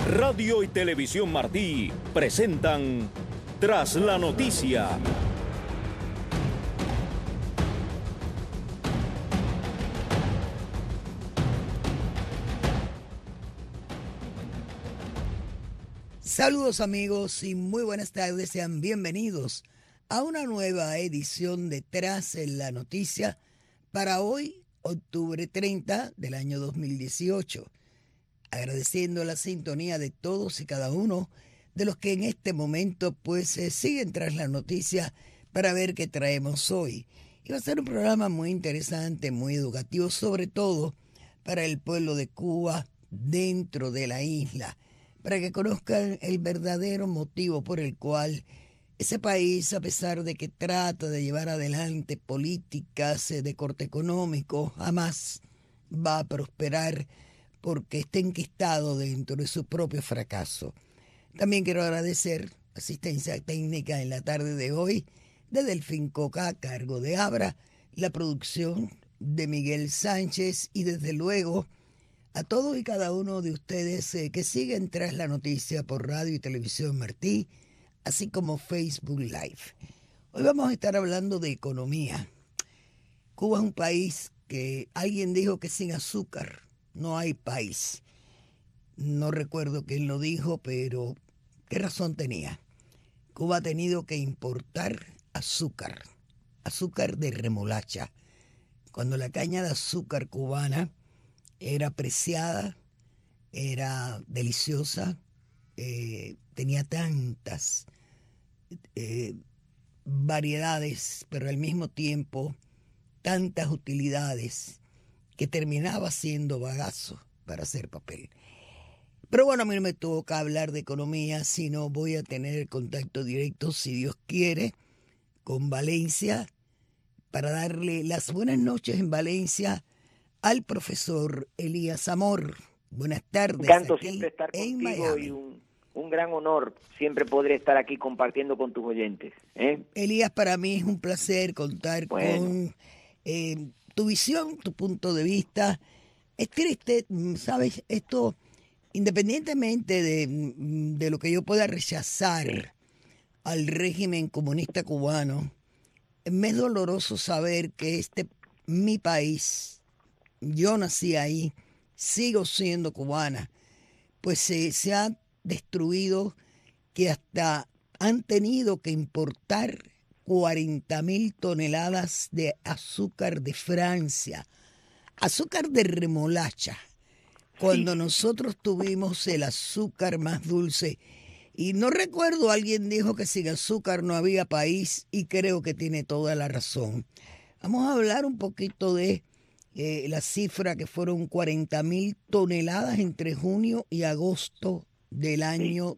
Radio y Televisión Martí presentan Tras la Noticia. Saludos amigos y muy buenas tardes, sean bienvenidos a una nueva edición de Tras la Noticia para hoy, octubre 30 del año 2018. Agradeciendo la sintonía de todos y cada uno de los que en este momento siguen tras la noticia para ver qué traemos hoy. Y va a ser un programa muy interesante, muy educativo, sobre todo para el pueblo de Cuba dentro de la isla, para que conozcan el verdadero motivo por el cual ese país, a pesar de que trata de llevar adelante políticas de corte económico, jamás va a prosperar porque está enquistado dentro de su propio fracaso. También quiero agradecer asistencia técnica en la tarde de hoy de Delfín Coca a cargo de Abra, la producción de Miguel Sánchez y desde luego a todos y cada uno de ustedes que siguen tras la noticia por Radio y Televisión Martí, así como Facebook Live. Hoy vamos a estar hablando de economía. Cuba es un país que alguien dijo que sin azúcar no hay país. No recuerdo quién lo dijo, pero qué razón tenía. Cuba ha tenido que importar azúcar de remolacha, cuando la caña de azúcar cubana era apreciada, era deliciosa, tenía tantas variedades, pero al mismo tiempo tantas utilidades que terminaba siendo bagazo para hacer papel. Pero bueno, a mí no me toca hablar de economía, sino voy a tener contacto directo, si Dios quiere, con Valencia, para darle las buenas noches en Valencia al profesor Elías Amor. Buenas tardes. Encanto siempre estar contigo y un gran honor siempre poder estar aquí compartiendo con tus oyentes. Elías, para mí es un placer contar con tu visión, tu punto de vista. Es triste, ¿sabes? Esto, independientemente de lo que yo pueda rechazar al régimen comunista cubano, me es doloroso saber que mi país, yo nací ahí, sigo siendo cubana, pues se ha destruido, que hasta han tenido que importar 40.000 toneladas de azúcar de Francia, azúcar de remolacha, cuando nosotros tuvimos el azúcar más dulce. Y no recuerdo, alguien dijo que sin azúcar no había país y creo que tiene toda la razón. Vamos a hablar un poquito de la cifra que fueron 40.000 toneladas entre junio y agosto del año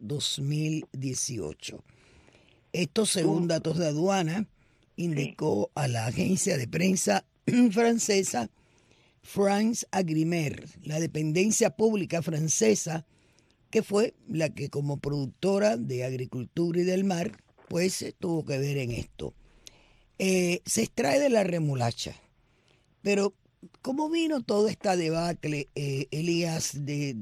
2018. Esto, según datos de aduana, indicó a la agencia de prensa francesa France Agrimer, la dependencia pública francesa, que fue la que como productora de agricultura y del mar, pues tuvo que ver en esto. Se extrae de la remolacha, pero ¿cómo vino toda esta debacle, Elías,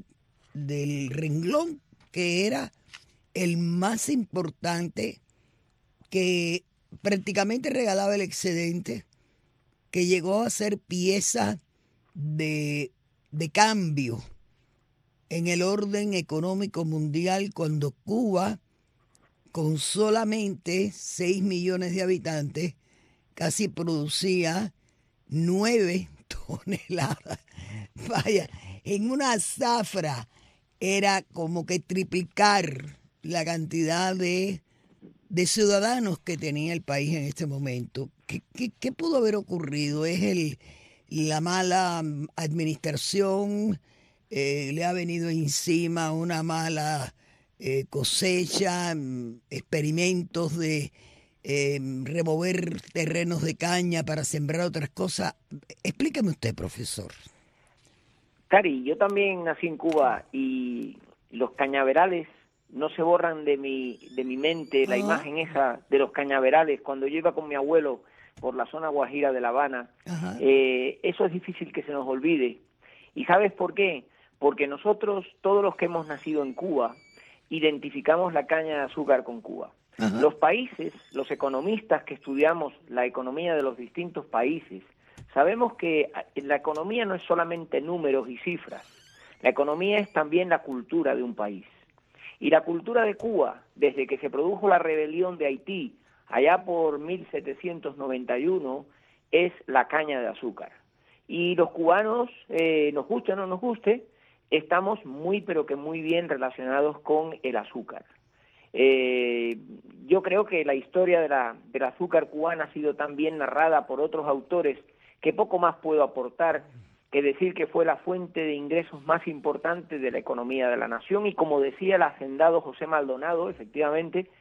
del renglón que era el más importante, que prácticamente regalaba el excedente, que llegó a ser pieza de cambio en el orden económico mundial, cuando Cuba, con solamente 6 millones de habitantes, casi producía 9 toneladas? Vaya, en una zafra era como que triplicar la cantidad de ciudadanos que tenía el país en este momento. ¿Qué pudo haber ocurrido? ¿Es la mala administración? ¿Le ha venido encima una mala cosecha, experimentos de remover terrenos de caña para sembrar otras cosas? Explíqueme usted, profesor. Cari, yo también nací en Cuba y los cañaverales no se borran de mi mente, la imagen esa de los cañaverales cuando yo iba con mi abuelo por la zona guajira de La Habana. Eso es difícil que se nos olvide. ¿Y sabes por qué? porque nosotros, todos los que hemos nacido en Cuba, identificamos la caña de azúcar con Cuba. Ajá. Los países, los economistas que estudiamos la economía de los distintos países, sabemos que la economía no es solamente números y cifras, la economía es también la cultura de un país. Y la cultura de Cuba, desde que se produjo la rebelión de Haití, allá por 1791, es la caña de azúcar. Y los cubanos, nos guste o no nos guste, estamos muy pero que muy bien relacionados con el azúcar. Yo creo que la historia del azúcar cubana ha sido tan bien narrada por otros autores que poco más puedo aportar que decir que fue la fuente de ingresos más importante de la economía de la nación, y como decía el hacendado José Maldonado, efectivamente,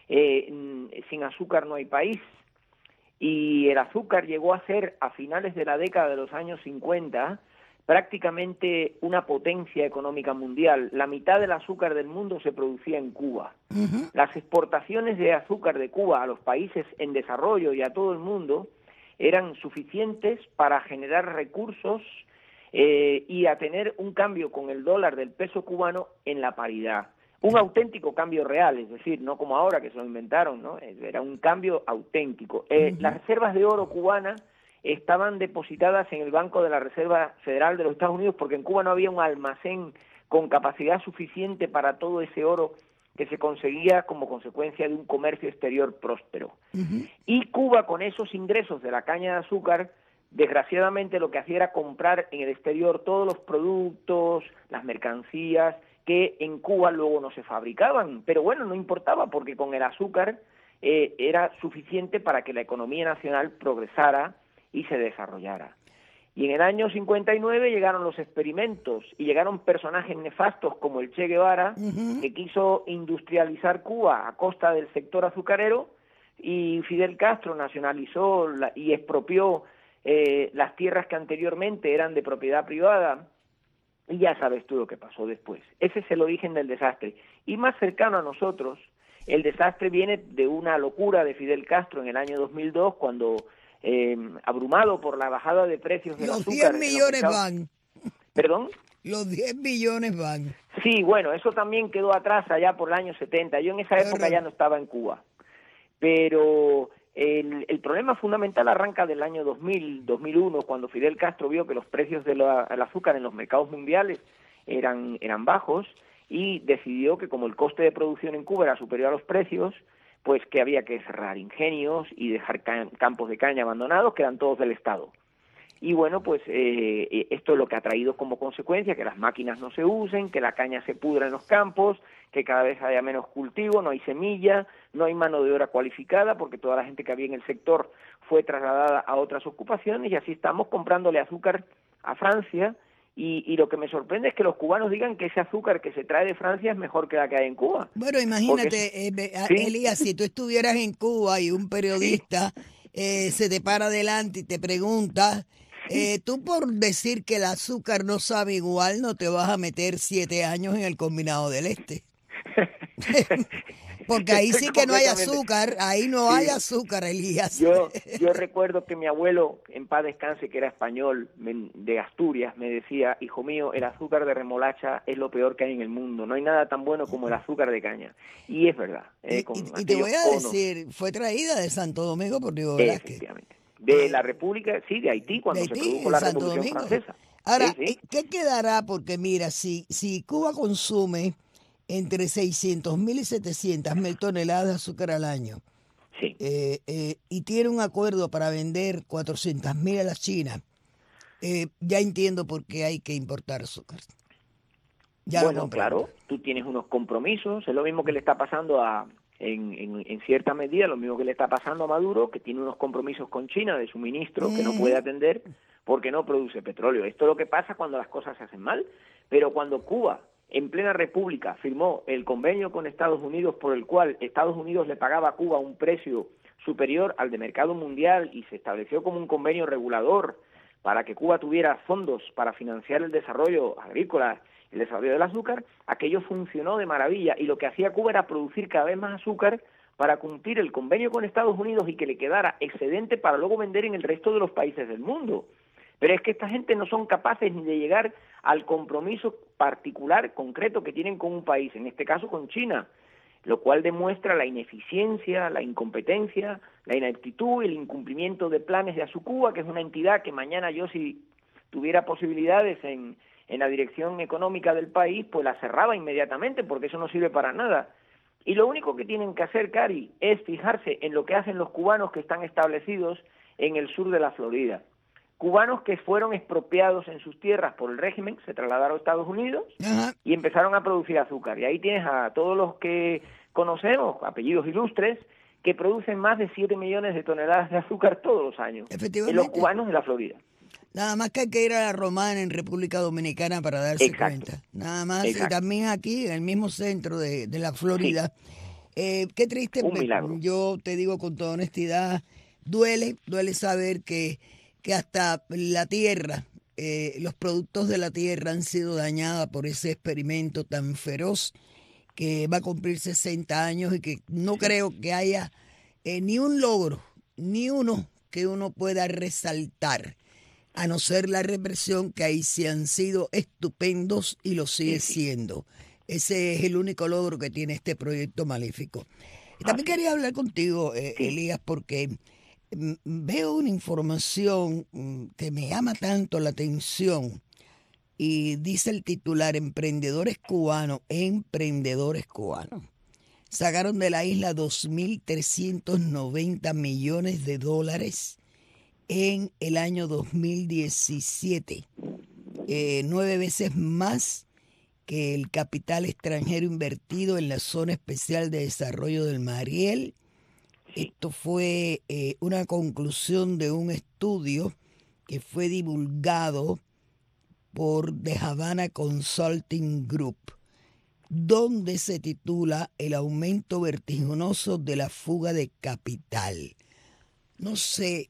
sin azúcar no hay país, y el azúcar llegó a ser, a finales de la década de los años 50, prácticamente una potencia económica mundial. La mitad del azúcar del mundo se producía en Cuba. Ujú. Las exportaciones de azúcar de Cuba a los países en desarrollo y a todo el mundo eran suficientes para generar recursos y a tener un cambio con el dólar del peso cubano en la paridad. Un auténtico cambio real, es decir, no como ahora que se lo inventaron, ¿no? Era un cambio auténtico. Las reservas de oro cubanas estaban depositadas en el Banco de la Reserva Federal de los Estados Unidos, porque en Cuba no había un almacén con capacidad suficiente para todo ese oro que se conseguía como consecuencia de un comercio exterior próspero. Ujú. Y Cuba, con esos ingresos de la caña de azúcar, desgraciadamente lo que hacía era comprar en el exterior todos los productos, las mercancías que en Cuba luego no se fabricaban, pero bueno, no importaba, porque con el azúcar era suficiente para que la economía nacional progresara y se desarrollara. Y en el año 59 llegaron los experimentos y llegaron personajes nefastos como el Che Guevara, que quiso industrializar Cuba a costa del sector azucarero, y Fidel Castro nacionalizó y expropió las tierras que anteriormente eran de propiedad privada, y ya sabes tú lo que pasó después. Ese es el origen del desastre. Y más cercano a nosotros, el desastre viene de una locura de Fidel Castro en el año 2002, cuando abrumado por la bajada de precios del Los azúcar... 10 millones van. ¿Perdón? Los 10 millones van. Sí, bueno, eso también quedó atrás allá por el año 70. Yo en esa época ya no estaba en Cuba. Pero el problema fundamental arranca del año 2000, 2001, cuando Fidel Castro vio que los precios del azúcar en los mercados mundiales eran bajos, y decidió que como el coste de producción en Cuba era superior a los precios, pues que había que cerrar ingenios y dejar campos de caña abandonados, que eran todos del Estado. Y bueno, pues esto es lo que ha traído como consecuencia que las máquinas no se usen, que la caña se pudra en los campos, que cada vez haya menos cultivo, no hay semilla, no hay mano de obra cualificada, porque toda la gente que había en el sector fue trasladada a otras ocupaciones, y así estamos comprándole azúcar a Francia, y lo que me sorprende es que los cubanos digan que ese azúcar que se trae de Francia es mejor que la que hay en Cuba. Bueno, imagínate, ¿Sí? Elías, si tú estuvieras en Cuba y un periodista se te para adelante y te pregunta, tú por decir que el azúcar no sabe igual, no te vas a meter 7 años en el Combinado del Este. Porque ahí sí que no hay azúcar, ahí no hay azúcar, Elías. Yo recuerdo que mi abuelo, en paz descanse, que era español, de Asturias, me decía: hijo mío, el azúcar de remolacha es lo peor que hay en el mundo, no hay nada tan bueno como el azúcar de caña. Y es verdad. Y te voy a decir, fue traída de Santo Domingo por Diego Velázquez. Efectivamente. De la República, sí, de Haití, cuando se produjo la Revolución Francesa. Ahora, ¿qué quedará? Porque mira, si Cuba consume entre 600.000 y 700.000 toneladas de azúcar al año, sí, y tiene un acuerdo para vender 400.000 a la China, ya entiendo por qué hay que importar azúcar. Ya bueno, claro, tú tienes unos compromisos, es lo mismo que le está pasando en cierta medida, lo mismo que le está pasando a Maduro, que tiene unos compromisos con China de suministro que no puede atender porque no produce petróleo. Esto es lo que pasa cuando las cosas se hacen mal, pero cuando Cuba, en plena república, firmó el convenio con Estados Unidos por el cual Estados Unidos le pagaba a Cuba un precio superior al de mercado mundial, y se estableció como un convenio regulador para que Cuba tuviera fondos para financiar el desarrollo agrícola, el desarrollo del azúcar, aquello funcionó de maravilla, y lo que hacía Cuba era producir cada vez más azúcar para cumplir el convenio con Estados Unidos y que le quedara excedente para luego vender en el resto de los países del mundo. Pero es que esta gente no son capaces ni de llegar al compromiso particular, concreto que tienen con un país, en este caso con China, lo cual demuestra la ineficiencia, la incompetencia, la ineptitud y el incumplimiento de planes de Azucúa, que es una entidad que mañana yo, si tuviera posibilidades en la dirección económica del país, pues la cerraba inmediatamente, porque eso no sirve para nada. Y lo único que tienen que hacer, Cari, es fijarse en lo que hacen los cubanos que están establecidos en el sur de la Florida. Cubanos que fueron expropiados en sus tierras por el régimen, se trasladaron a Estados Unidos y empezaron a producir azúcar. Y ahí tienes a todos los que conocemos, apellidos ilustres, que producen más de 7 millones de toneladas de azúcar todos los años. Efectivamente. En los cubanos de la Florida. Nada más que hay que ir a la Romana en República Dominicana para darse cuenta. Nada más. Exacto. Y también aquí, en el mismo centro de la Florida. Sí. Qué triste. Un milagro. Yo te digo con toda honestidad, duele saber que hasta la tierra, los productos de la tierra han sido dañados por ese experimento tan feroz que va a cumplir 60 años y que no creo que haya ni un logro, ni uno que uno pueda resaltar, a no ser la represión, que ahí sí han sido estupendos y lo sigue siendo. Ese es el único logro que tiene este proyecto maléfico. Y también quería hablar contigo, Elías, porque veo una información que me llama tanto la atención y dice el titular: emprendedores cubanos sacaron de la isla 2.390 millones de dólares en el año 2017, 9 veces más que el capital extranjero invertido en la Zona Especial de Desarrollo del Mariel. Esto fue una conclusión de un estudio que fue divulgado por The Havana Consulting Group, donde se titula El aumento vertiginoso de la fuga de capital. No sé,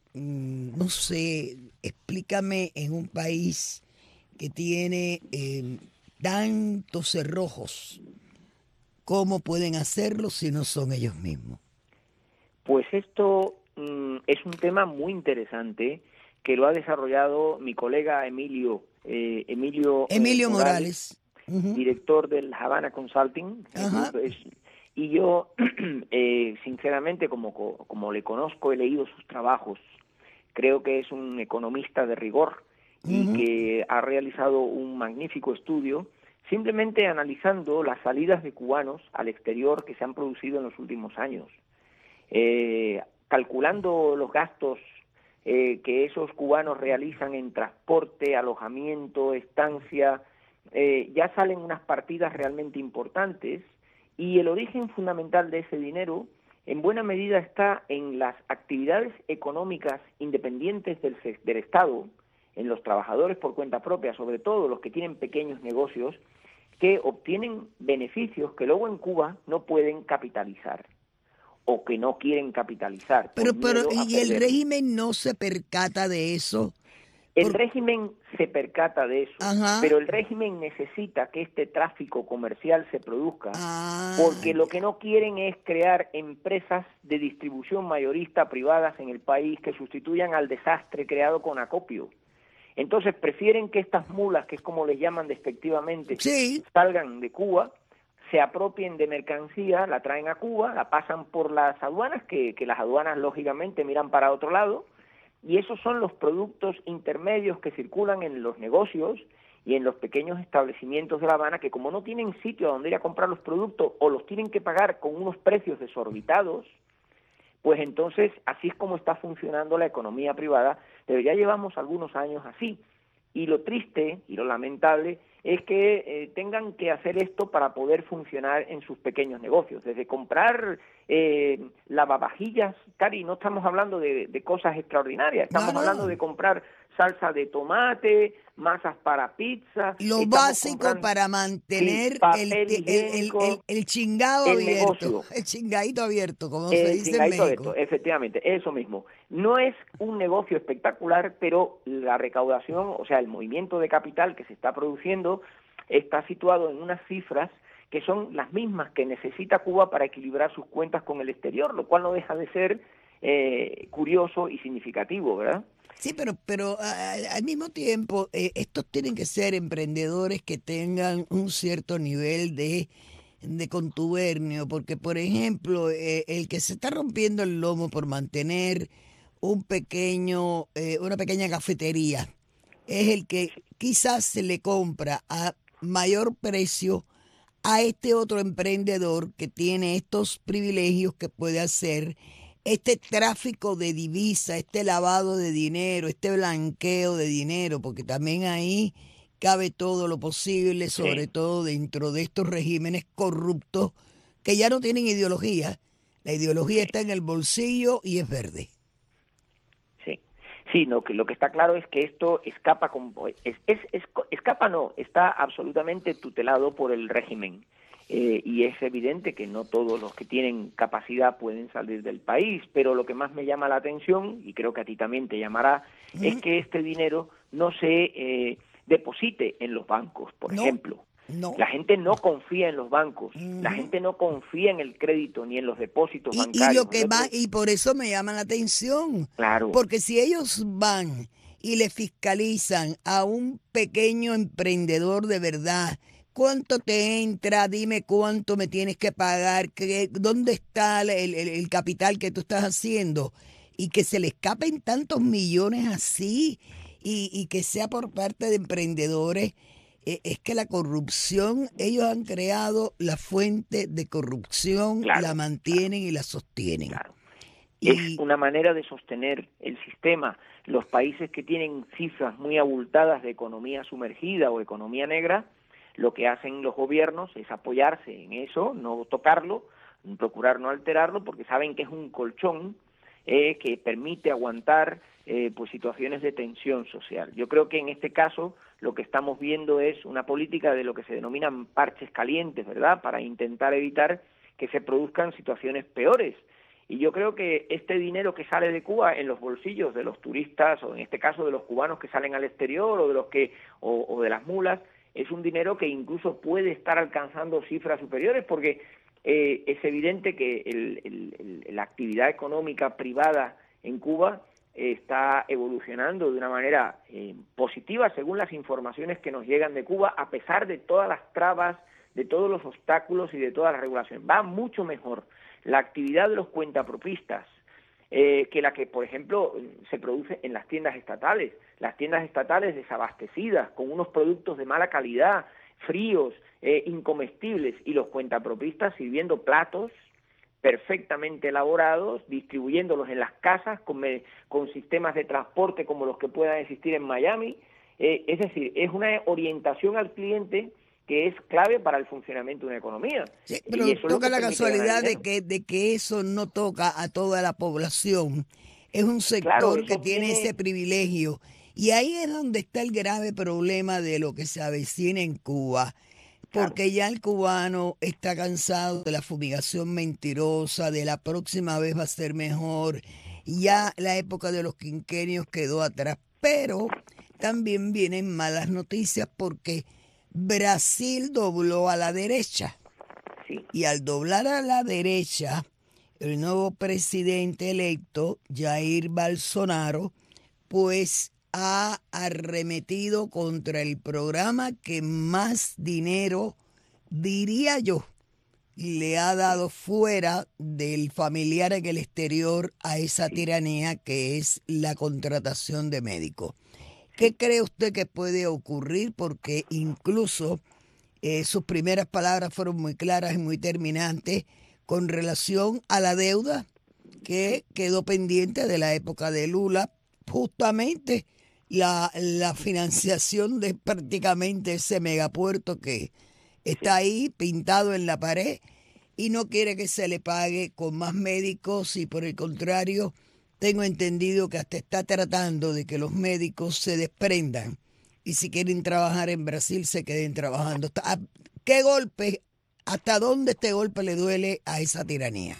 explícame, en un país que tiene tantos cerrojos, ¿cómo pueden hacerlo si no son ellos mismos? Pues esto es un tema muy interesante que lo ha desarrollado mi colega Emilio Morales, director del Havana Consulting. Y yo, sinceramente, como le conozco, he leído sus trabajos, creo que es un economista de rigor y que ha realizado un magnífico estudio, simplemente analizando las salidas de cubanos al exterior que se han producido en los últimos años. Calculando los gastos que esos cubanos realizan en transporte, alojamiento, estancia, ya salen unas partidas realmente importantes, y el origen fundamental de ese dinero en buena medida está en las actividades económicas independientes del Estado, en los trabajadores por cuenta propia, sobre todo los que tienen pequeños negocios, que obtienen beneficios que luego en Cuba no pueden capitalizar o que no quieren capitalizar. Pero ¿y el régimen no se percata de eso? El régimen se percata de eso, pero el régimen necesita que este tráfico comercial se produzca, porque lo que no quieren es crear empresas de distribución mayorista privadas en el país que sustituyan al desastre creado con acopio. Entonces prefieren que estas mulas, que es como les llaman despectivamente, salgan de Cuba, se apropien de mercancía, la traen a Cuba, la pasan por las aduanas, que las aduanas lógicamente miran para otro lado, y esos son los productos intermedios que circulan en los negocios y en los pequeños establecimientos de La Habana, que como no tienen sitio a donde ir a comprar los productos o los tienen que pagar con unos precios desorbitados, pues entonces así es como está funcionando la economía privada, pero ya llevamos algunos años así. Y lo triste y lo lamentable es que tengan que hacer esto para poder funcionar en sus pequeños negocios. Desde comprar lavavajillas, Cari, no estamos hablando de cosas extraordinarias, estamos hablando de comprar salsa de tomate, masas para pizza. Lo básico para mantener el chingado abierto. Negocio. El chingadito abierto, como se dice en México. Abierto, efectivamente, eso mismo. No es un negocio espectacular, pero la recaudación, o sea, el movimiento de capital que se está produciendo está situado en unas cifras que son las mismas que necesita Cuba para equilibrar sus cuentas con el exterior, lo cual no deja de ser curioso y significativo, ¿verdad? Sí, pero al mismo tiempo, estos tienen que ser emprendedores que tengan un cierto nivel de contubernio, porque, por ejemplo, el que se está rompiendo el lomo por mantener una pequeña cafetería es el que quizás se le compra a mayor precio a este otro emprendedor que tiene estos privilegios, que puede hacer este tráfico de divisa, este lavado de dinero, este blanqueo de dinero, porque también ahí cabe todo lo posible, sobre todo dentro de estos regímenes corruptos que ya no tienen ideología. La ideología está en el bolsillo y es verde. Sí, no, que lo que está claro es que esto escapa, está absolutamente tutelado por el régimen. Y es evidente que no todos los que tienen capacidad pueden salir del país, pero lo que más me llama la atención, y creo que a ti también te llamará, es que este dinero no se deposite en los bancos, por ejemplo. No. La gente no confía en los bancos, la gente no confía en el crédito ni en los depósitos bancarios. Y por eso me llama la atención. Claro. Porque si ellos van y le fiscalizan a un pequeño emprendedor de verdad, ¿cuánto te entra? Dime cuánto me tienes que pagar, ¿dónde está el capital que tú estás haciendo? Y que se le escapen tantos millones así y que sea por parte de emprendedores. Es que la corrupción, ellos han creado la fuente de corrupción, la mantienen y la sostienen. Claro. Es una manera de sostener el sistema. Los países que tienen cifras muy abultadas de economía sumergida o economía negra, lo que hacen los gobiernos es apoyarse en eso, no tocarlo, procurar no alterarlo, porque saben que es un colchón que permite aguantar pues situaciones de tensión social. Yo creo que en este caso lo que estamos viendo es una política de lo que se denominan parches calientes, ¿verdad?, para intentar evitar que se produzcan situaciones peores. Y yo creo que este dinero que sale de Cuba en los bolsillos de los turistas, o en este caso de los cubanos que salen al exterior, o de los o de las mulas, es un dinero que incluso puede estar alcanzando cifras superiores, porque es evidente que la actividad económica privada en Cuba está evolucionando de una manera positiva según las informaciones que nos llegan de Cuba, a pesar de todas las trabas, de todos los obstáculos y de todas las regulaciones. Va mucho mejor la actividad de los cuentapropistas que la que, por ejemplo, se produce en las tiendas estatales desabastecidas, con unos productos de mala calidad, fríos, incomestibles, y los cuentapropistas sirviendo platos perfectamente elaborados, distribuyéndolos en las casas con sistemas de transporte como los que puedan existir en Miami. Es decir, es una orientación al cliente que es clave para el funcionamiento de una economía. Sí, pero toca la casualidad de que eso no toca a toda la población. Es un sector que tiene ese privilegio. Y ahí es donde está el grave problema de lo que se avecina en Cuba. Porque ya el cubano está cansado de la fumigación mentirosa, de la próxima vez va a ser mejor. Ya la época de los quinquenios quedó atrás. Pero también vienen malas noticias porque Brasil dobló a la derecha. Sí. Y al doblar a la derecha, el nuevo presidente electo, Jair Bolsonaro, pues ha arremetido contra el programa que más dinero, diría yo, le ha dado fuera del familiar en el exterior a esa tiranía que es la contratación de médicos. ¿Qué cree usted que puede ocurrir? Porque incluso sus primeras palabras fueron muy claras y muy terminantes con relación a la deuda que quedó pendiente de la época de Lula, justamente la financiación de prácticamente ese megapuerto que está ahí pintado en la pared, y no quiere que se le pague con más médicos, y por el contrario, tengo entendido que hasta está tratando de que los médicos se desprendan y si quieren trabajar en Brasil se queden trabajando. ¿Qué golpe, hasta dónde este golpe le duele a esa tiranía?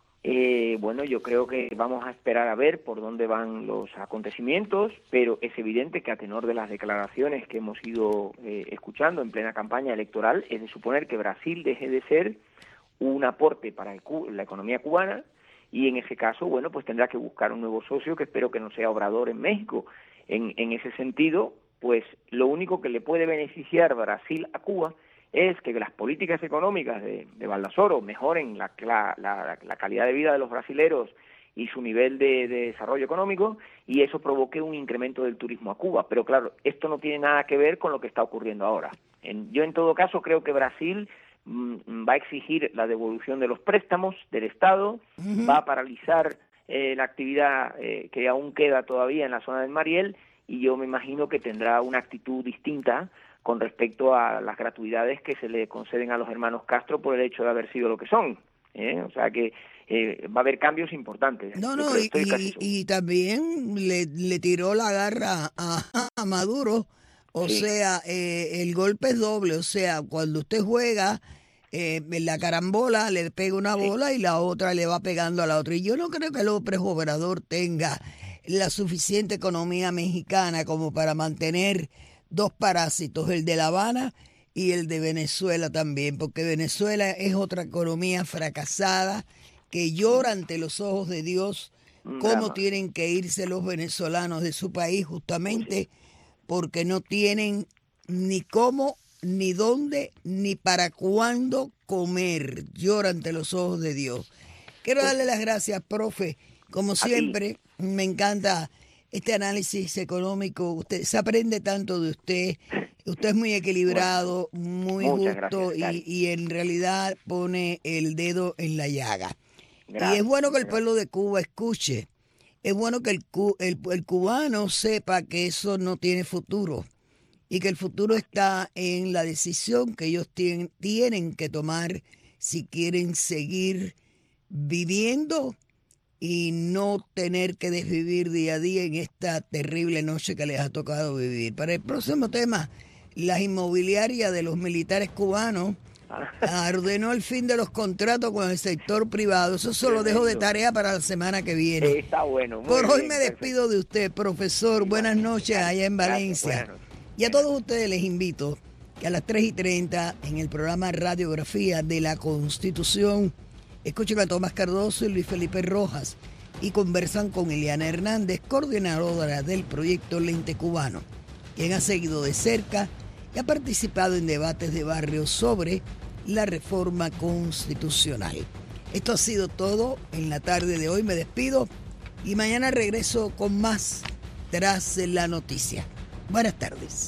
Bueno, yo creo que vamos a esperar a ver por dónde van los acontecimientos, pero es evidente que a tenor de las declaraciones que hemos ido escuchando en plena campaña electoral, es de suponer que Brasil deje de ser un aporte para la economía cubana y en ese caso, bueno, pues tendrá que buscar un nuevo socio, que espero que no sea Obrador en México. En ese sentido, pues lo único que le puede beneficiar Brasil a Cuba es que las políticas económicas de Baldasoro mejoren la calidad de vida de los brasileros y su nivel de desarrollo económico, y eso provoque un incremento del turismo a Cuba. Pero claro, esto no tiene nada que ver con lo que está ocurriendo ahora. Yo en todo caso creo que Brasil va a exigir la devolución de los préstamos del Estado, va a paralizar la actividad que aún queda todavía en la zona del Mariel, y yo me imagino que tendrá una actitud distinta con respecto a las gratuidades que se le conceden a los hermanos Castro por el hecho de haber sido lo que son. O sea que va a haber cambios importantes. No, y también le tiró la garra a Maduro, o sea, el golpe es doble, o sea, cuando usted juega la carambola, le pega una bola y la otra le va pegando a la otra. Y yo no creo que López Obrador tenga la suficiente economía mexicana como para mantener dos parásitos, el de La Habana y el de Venezuela también, porque Venezuela es otra economía fracasada que llora ante los ojos de Dios cómo tienen que irse los venezolanos de su país, justamente porque no tienen ni cómo, ni dónde, ni para cuándo comer. Llora ante los ojos de Dios. Quiero darle las gracias, profe. Como siempre, me encanta este análisis económico. Usted se aprende tanto de usted. Usted es muy equilibrado, muy justo y en realidad pone el dedo en la llaga. Gracias, y es bueno que el pueblo de Cuba escuche. Es bueno que el cubano sepa que eso no tiene futuro y que el futuro está en la decisión que ellos tienen que tomar si quieren seguir viviendo y no tener que desvivir día a día en esta terrible noche que les ha tocado vivir. Para el próximo tema, las inmobiliarias de los militares cubanos ordenó el fin de los contratos con el sector privado. Eso se lo dejo de tarea para la semana que viene. Está bueno. Por hoy me despido de usted, profesor. Buenas noches allá en Valencia. Y a todos ustedes les invito que a las 3:30 en el programa Radiografía de la Constitución escuchen a Tomás Cardoso y Luis Felipe Rojas y conversan con Eliana Hernández, coordinadora del proyecto Lente Cubano, quien ha seguido de cerca y ha participado en debates de barrio sobre la reforma constitucional. Esto ha sido todo en la tarde de hoy. Me despido y mañana regreso con más Tras la Noticia. Buenas tardes.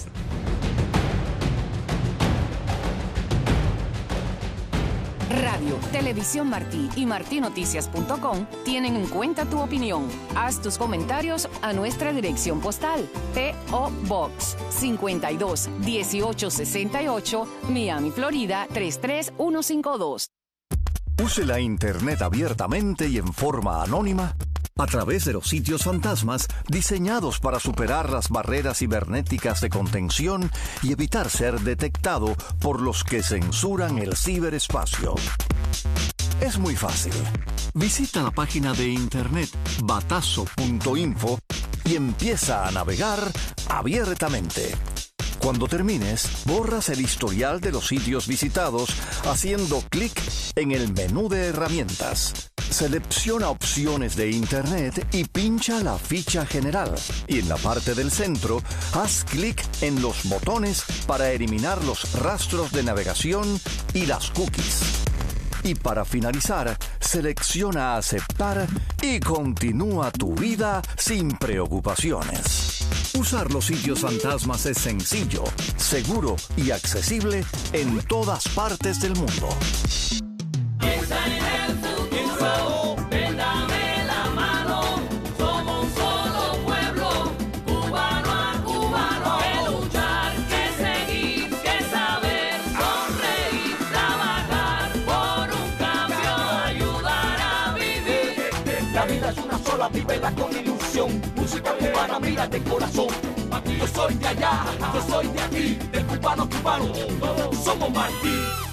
Radio, Televisión Martí y martinoticias.com tienen en cuenta tu opinión. Haz tus comentarios a nuestra dirección postal: P.O. Box 52 1868, Miami, Florida 33152. Use la Internet abiertamente y en forma anónima a través de los sitios fantasmas diseñados para superar las barreras cibernéticas de contención y evitar ser detectado por los que censuran el ciberespacio. Es muy fácil. Visita la página de internet batazo.info y empieza a navegar abiertamente. Cuando termines, borras el historial de los sitios visitados haciendo clic en el menú de herramientas. Selecciona opciones de Internet y pincha la ficha general. Y en la parte del centro, haz clic en los botones para eliminar los rastros de navegación y las cookies. Y para finalizar, selecciona aceptar y continúa tu vida sin preocupaciones. Usar los sitios fantasmas es sencillo, seguro y accesible en todas partes del mundo. Piensa en el futuro, ven, dame la mano. Somos un solo pueblo, cubano a cubano. Que luchar, que seguir, que saber, sonreír, trabajar por un cambio, ayudar a vivir. La vida es una sola, vívela con ilusión. Música cubana, mira de corazón. Aquí yo soy de allá, yo soy de aquí, del cubano cubano. Todos somos Martí.